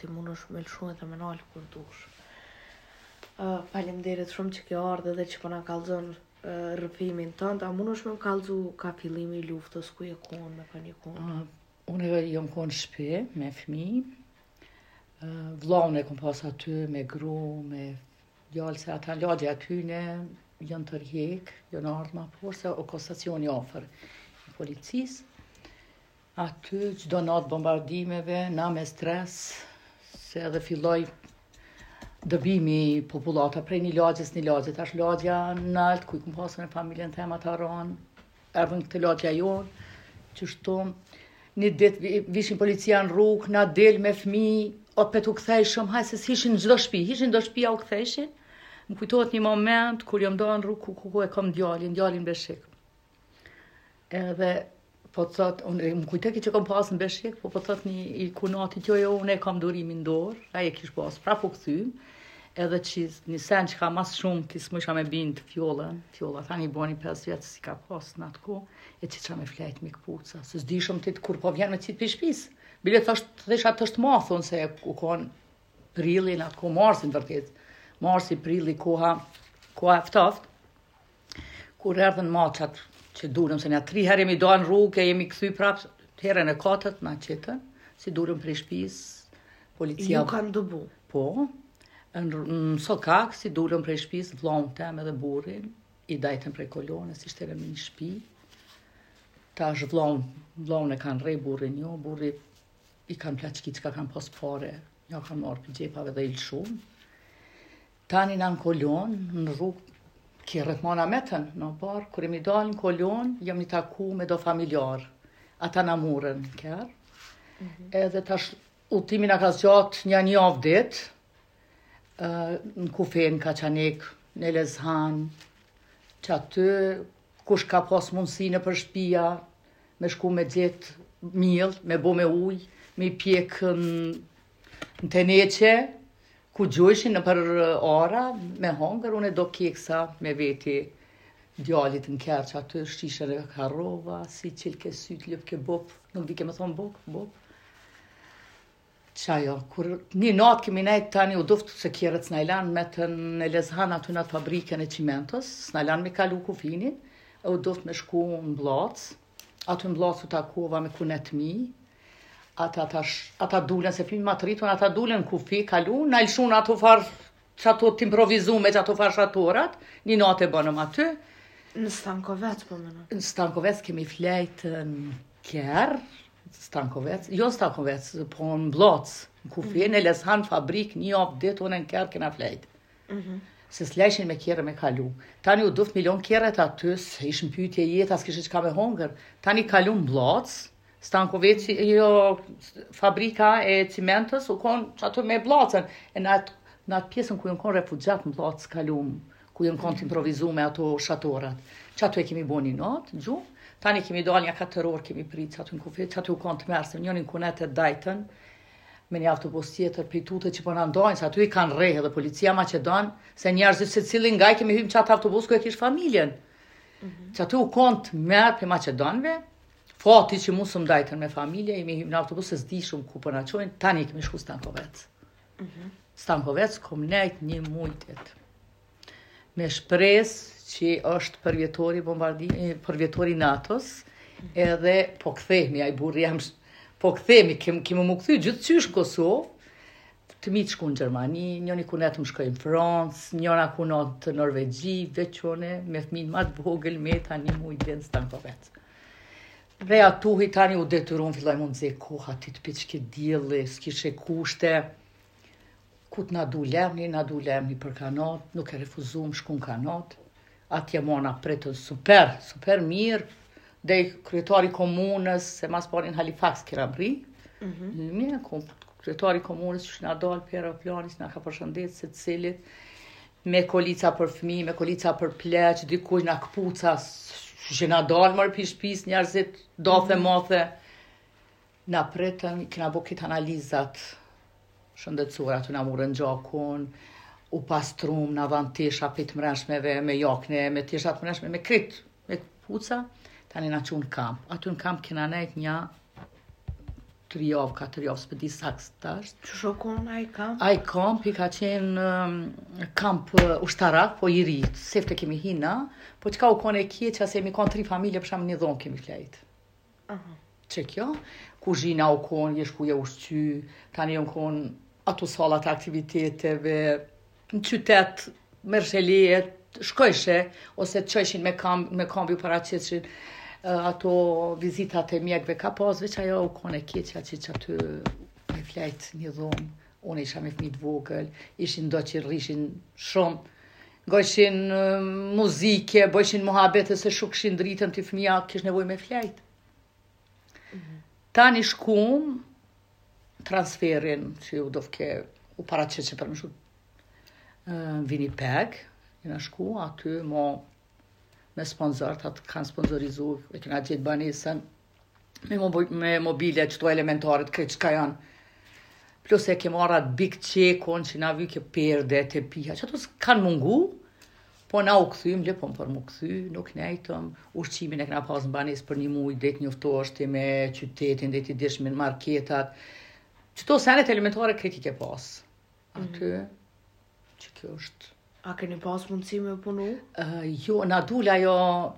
ti mundesh me lëshu edhe me nalë kur dush. Faleminderit shumë që ke ardhur dhe që po na kallzon rrëfimin tënd. A mundesh me më kallzu ka fillimi I luftës, ku je kon, me kanë je kon? Unë jam kon në shtëpi me fëmijë. Vllaun e kom pas aty me gru, me djalë se ata lagje atyne janë të rjek, janë ardhur ma por se o stacioni afër I policisë. Aty çdo natë bombardimeve, na me stres, se edhe filloi dëbimi popullata prej një lagje, tash lagja nalt, ku I kom pasur në familjen tema të aron, erdhën këtë lagja jonë, qështu, një ditë vishin policia në rrugë, na del me fëmijë, o pe t'u kthejshëm, haj se s'hishin çdo shtëpi au kthejshin. Më kujtohet një moment kur jam ndarë në rrugë ku e kam djalin Beshik. Edhe po thot, unë më kujtoj që kam pas në Beshik, po thot një kunati që jo unë e kam durimin dorë, ai e kish pas, pra po kthym. Edhe që një sen që ka mas shumë ti s'mësha me bind fjolla tani boni 5 vjetë si ka pas në atë ko, e që qa me flejt me këpuca, se s'dishëm ti kur po vjen me qitë për shpis. Bile thesha të është ma, thonë se u konë prilli në atë ko, marsin vërtet, marsi, prilli, koha eftaft, kur erdhen maqat që durëm, se nja 3 herë jemi do në rrugë, e jemi këthy prapë, herën e 4 na qitën, si durëm për shpis, policia... Ju kanë dëbu? Po, në sokak, si durëm prej shtëpisë, vllaun tem edhe burrin, I dajtën prej kolonës, ishte në një shtëpi. Tash vllaun e kanë rrej burrin jo, burri I kanë plaçki që kanë pas fare, ja kanë marrë për gjepave dhe I lëshum. Tani në kolon, në rrugë, kjerët mana metën, në barë, kur jemi dalë në kolon, jam I taku me do familjar. Ata na murën kjerë. Edhe tash udhtimi na ka zgjat një javë ditë, në Kufen, Kaçanik, në Lezhan, që aty, kush ka pas mundësi në për shtëpia, me shku me gjetë miell, me bo me ujë, me I pjek në teneqe, ku gjojshin në për ara, me hongër, unë e do keksa me veti djalit në kerë, që aty shqishën e karova, si qilke sytë, lëp ke bop, nuk di ke me thonë bop. Qajo, kur një natë kemi nejtë tani u duftë se kjerët s'na I lanë me të në Lezhan aty në fabrikën e qimentos, s'na lanë me kalu Kufinin, e u duftë me shku në Blac, aty në Blac u takova me kunet mi, ata dulen, se fimi ma të rritun, ata dulen në Kufi, kalu, na ilshun ato farë, që ato t'improvizu me që ato farë shatorat, një natë e bënëm aty. Në Stankovec, po mëna? Në Stankovec kemi flejtë në kjerë, Stankovec, po në Blac, në Kufi, në Lezhan fabrik, një javë ditë unë në kjerë kena flejt. Se s'lejshin me kjerë me kalu. Tani u duft milion kjerët aty, se ishën pyetje jetë, as kishë qka me hongër. Tani kalu në Blac, Stankovec, jo, fabrika e cimentës, u konë që aty me Blacën. E në atë pjesën ku jënë konë refugjat në Blac, kalu, ku jënë konë t'improvizu me ato shatorat. Që aty e kemi bo një natë, gjumë. Tani kemi dalë një 4 orë, kemi pritë aty në Kufi, që aty u konë të mërësëm, njënin kunet e dajten, me një autobus tjetër për tutët që po në ndojnë, se aty I kanë rejë dhe policia Macedon, se njerëzit se cilin nga I kemi hymë që atë autobus ku e kishë familjen. Që aty u konë të mërë për Macedonve, fati që mu së mdajten me familje, I me hymë në autobus se s'di shumë ku për në qojnë, tani kemi shku Stankovec. Stankovec kom nejt një mujtet. Me shpresë që është përvjetori NATO-s, edhe po kthehemi, ai burri jam, po kthehemi, kemi mu kthy gjithçysh në Kosovë, të mitë shku në Gjermani, njëni kunet më shkoj në Francë, njëna kunat të Norvegji, veçone, me fëmin ma të vogël me tani mu I dhe në Stankovec. Reja tuhi tani u detyrun, filloj mund ze koha, ti të pitë shke djeli, s'kishe kushte, ku t'na du lemni për kanat, nuk e refuzum shku në kanat, atje mona pretën super mirë, dhe kryetari komunës, se mas parin Halifax kira bri, kryetari komunës që nga dalë për aeroplanis, nga ka përshëndet se cilit, me kolica për fëmi, me kolica për pleq, dikuj nga këpuca, që nga dalë mërë për shpis, njerëzit, dothe, mothe, nga pretën, kina bo këtë analizat, shëndetësura, të nga murën gjakun, u pastrum në avant tisha për të mreshmeve, me jakne, me tishat mreshme, me krit, me puca, tani na qunë kamp. Aty në kamp kena nejt një 3 javë, 4 javë, s'pë di saks tash. Që shokon ai kam? Ai kampi ka qenë kamp ushtarak, po i rritë, sefte kemi hina, po qka u kone kje se mi konë 3 familje, për shamë një dhonë kemi flejtë. Që kjo, kuzhina u konë, jeshkuja ushqy, tani u konë ato salat aktiviteteve, në qytet, mërshelijet, shkojshe, ose të qëshin me kambi u paraqeshin, ato vizitat e mjekve ka pas, veç ajo u kone keqja që aty me flejt një dhomë, unë isha me fmit vogël, ishin do që rrishin shumë, gojshin muzike, bojshin muhabete se shukëshin dritën të fmija, kish nevoj me flejt. Tani shkum transferin që u dovke u paraqeshe për më shumë Winnipeg, jena shku aty me sponsorët, atë kanë sponsorizu, e kena gjithë banesën, me mobile qëto elementarit, kretë qka janë. Plus e ke marrë atë big qekon që na vy ke perde, te piha, që ato kanë mungu, po na u këthym, lepon për mu këthy, nuk nejtëm, ushqimin e kena pas në banesë për një muj, det njoftoshti me qytetin, det i dishmin marketat, qëto senet elementare kreti ke pas. Aty, që kjo është. A keni pas mundësi me punu? Jo, na dul ajo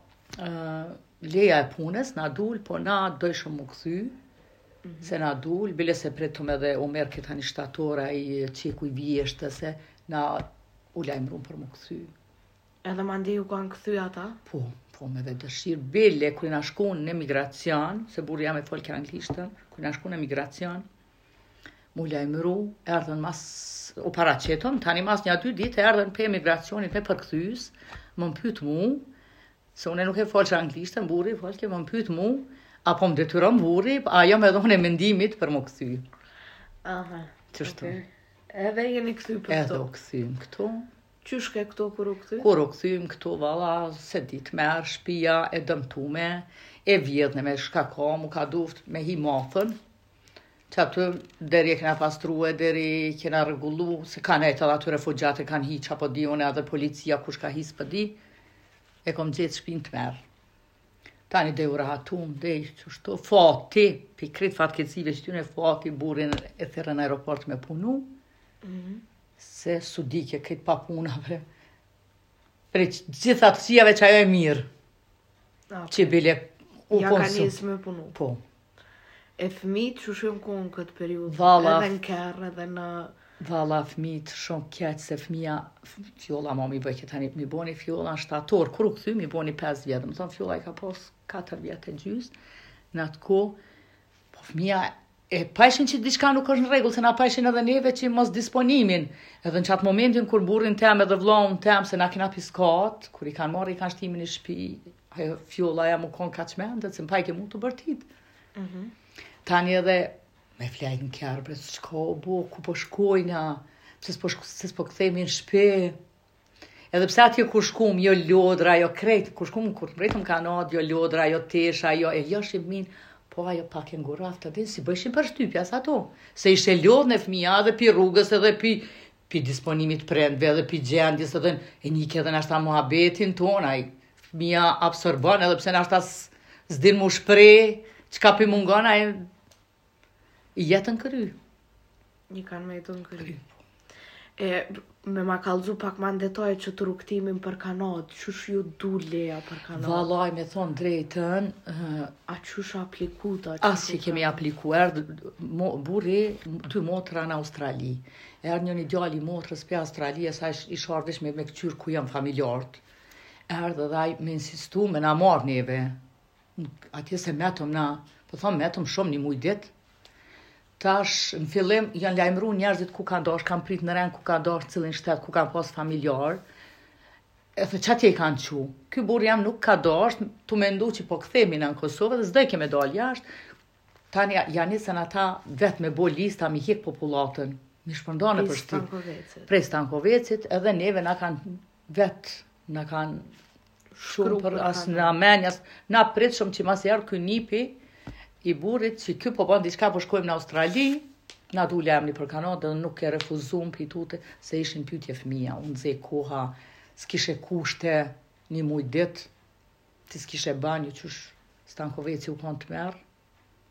leja e punës, na dul, po na dojshëm mu këthy, se na dul, bile se pretëm edhe u merë këta një shtatora i qeku i vjeshtë, se na u lajmërum për mu këthy. Edhe mandi ju kanë këthy ata? Po, me dhe dëshirë. Bile, kërë na shkun në emigracion, se burë jam e folke anglishtën, kërë na shkun në emigracion, mu lajmëru, erdhen mas, u paraqetëm, tani mas 1-2 ditë erdhen për emigracionit me përkthys, më mpyt mu, se une nuk e folqë anglishtën, burri, folke, më mpyt mu, apo më detyron burri, ajo me dhone mendimit për më këthy. Aha, qështu. Edhe jeni këthy për këto? Edhe u këthym këto. Qysh ke këto kur u këthy? Kur u këthym këto, vala, se dit merë, shpia e dëmtume, e vjedhne me shka mu ka duft me hi mathën, që aty deri e kena pastrue, deri kena regullu, se kanë e të dhe aty refugjate kanë hi që apo di une edhe policia kush ka his për di, e kom gjithë shpin të merë. Tani dhe u rahatum, dhe që shto, fati, pikrit fatkeциve që tyne fati, burin e thyrë në aeroport me punu, se su dike këtë pa punave, për gjitha të qijave që ajo e mirë, që bile u ja ka konsum. njësë me punu? Po. E fëmijët që shumë konë këtë periudhë? Valla. Edhe në kërë, edhe në... Valla fëmijët shumë keq se fëmija, fjolla ma mi bëjke tani, mi boni fjolla në shtator, kur u këthy mi boni 5 vjetë, më thonë fjolla i ka pos 4 vjetë e gjys, në atë ko, po fëmija e pajshin që diçka nuk është në regull, se na pajshin edhe neve që mos disponimin, edhe në qatë momentin kur burin tem edhe vlohën tem, se na kena piskat, kur i kanë marrë i kanë shtimin i shpi, ajo fjolla ja mu konë ka qmendet, se më pajke mu të bërtit. Tani edhe me flajt në kjarë, bre, s'ka o bo, ku po shkojna, se s'po këthejmë në shpe. Edhe pse atje kur shkum, jo lodra, jo krejt, kur shkum, kur mretëm kanat, jo lodra, jo tesha, jo shim min, po ajo pak e ngurafta, dhe si bëjshin për shtypjas ato. Se ishe lodh në fëmija edhe pi rrugës edhe pi disponimit prendve edhe pi gjendjes edhe e njike edhe nashta muhabetin ton, ai fëmija absorban edhe pse nashta s'din mu shprej, qka pi mungon, ai i jetën këry. Një kanë me jetën këry. E, me ma kalzu pak ma në detoj që të rukëtimin për kanat, qysh ju du leja për kanat? Valaj, me thonë drejtën, a qysh aplikuta? as që kemi aplikuar, burri 2 motra në Australi. Erdë një djali motrës për Australi, e sa i shardish me këqyrë ku jam familjartë. Erdë dhe me insistu, me na marrë neve. Atje se metëm na, po thonë metëm shumë një mujdet. Tash, në fillim, janë lajmëru njerëzit ku kanë dash, kanë prit në rend ku kanë dash cilin shtet, ku kanë pas familjar. E thë qatje i kanë qu. Ky burr jam nuk ka dash, tu mendu që po kthehemi në Kosovë dhe s'do keme dal jashtë. Tani janë nisën ata vetë me bo lista, mi hik popullatën. Mi shpërndane për shtyp. Prej Stankovecit, edhe neve na kanë vetë, na kanë shumë për as në amenjas, na prit shumë që mas jarë ky nipi, i burrit që ky po bën diçka po shkojmë në Australi, na du lemni për Kanadë dhe nuk e refuzum për i tute se ishin pyetje fëmija. Unë zej koha, s'kishe kushte një muj dit, ti s'kishe banjë qysh Stankoveci u konë të merë.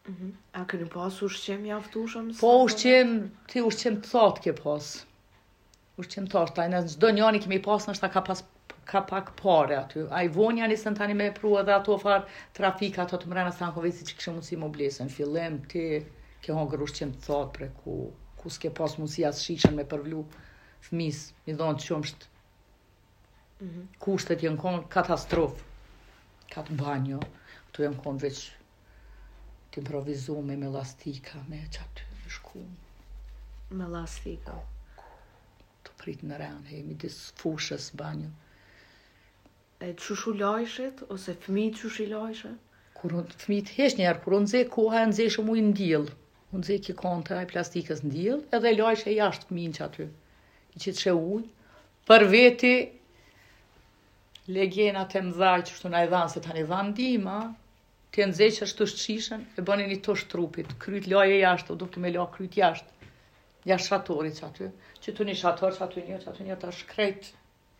A këni pas ushqim mjaftueshëm? Po ushqim të thatë ke pas. Ushqim të thashtë, në çdo njani kemi pas nështë ka pak pare aty. A i vonja nisën tani me pru edhe ato farë trafika ato të mrena Stankoveci që kështë mundësi më blesën. Në fillim ti ke hongër ushqim të thatë pre ku s'ke pas mundësi as shishën me përvlu fëmis, mi dhonë të qëmsht. Kushtet jenë konë katastrofë. Ka të banjo, këtu jenë konë veç të improvizume me lastika, me qatë në shku. Me lastika. Të prit në rënë, jemi disë fushës banjo. E qushu lajshet, ose fëmijët qushu lajshet? Fëmijët hesh njerë, kur unë zhe koha e nëzhe shumë ujë ndjellë. Unë zhe ki kontra e plastikës ndjellë, edhe lajshe jashtë fëmijën që aty. I që të shë ujë. Për veti, legjena të mdhaj që shtu na i dhanë, se tani dhanë dima, të nëzhe që ashtu shqishën, e bëni një tosh trupit, kryt laje jashtë, o duke me la kryt jashtë. Jashtë shatorit që aty. Që tu një shator, që aty një të shkrejt.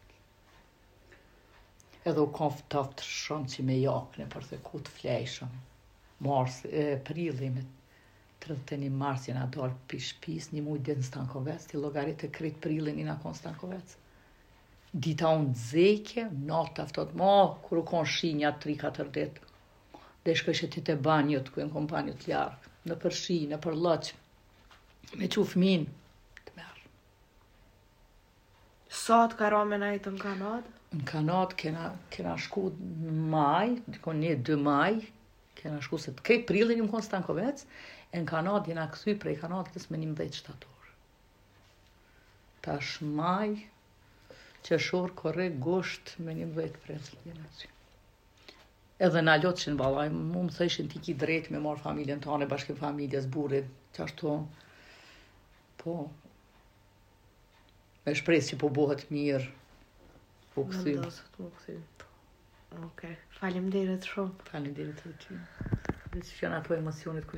Edhe u konf të shumë që me jakne, për të ku të flejshëm. Prilli me 31 mars jena dalë për shpis, një mujtë dhe në Stankovec, të logarit të kryt prillin i në konë Stankovec. Dita unë dzeke, natë aftot, kur u konë shinja 3-4 ditë. Dhe shkëshe ti të banjët, ku e në kompanjët ljarë, në për shi, në për lëqë, me që fëmin, të merë. Sa të ka ra me najtë në Kanadë? Në Kanadë kena shku në maj, dikon 1-2 maj, kena shku se të krejt prillin i më konë Stankovec, e në Kanadë jena këthy prej Kanadës me 11 shtator. Tash maj, qeshor, korre, gusht, me 11 prill jena që. Edhe në alot që në balaj, mu më thëshin ti ki drejt me marë familjen tane, bashkë familjes, burit, që ashtu, po, me shpresë që po bohet mirë, po këthym. Vendosët më këthym. Okej, faleminderit shumë. Faleminderit edhe ty. Dhe që janë ato emocionet